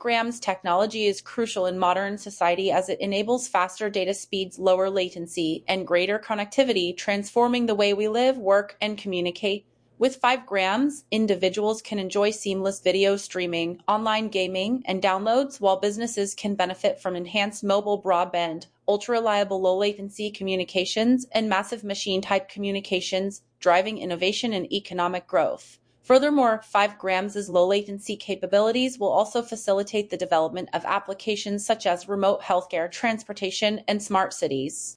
grams technology is crucial in modern society as it enables faster data speeds, lower latency, and greater connectivity, transforming the way we live, work, and communicate. With 5 grams, individuals can enjoy seamless video streaming, online gaming, and downloads, while businesses can benefit from enhanced mobile broadband, ultra-reliable low-latency communications, and massive machine-type communications, driving innovation and economic growth. Furthermore, 5 grams' low-latency capabilities will also facilitate the development of applications such as remote healthcare, transportation, and smart cities.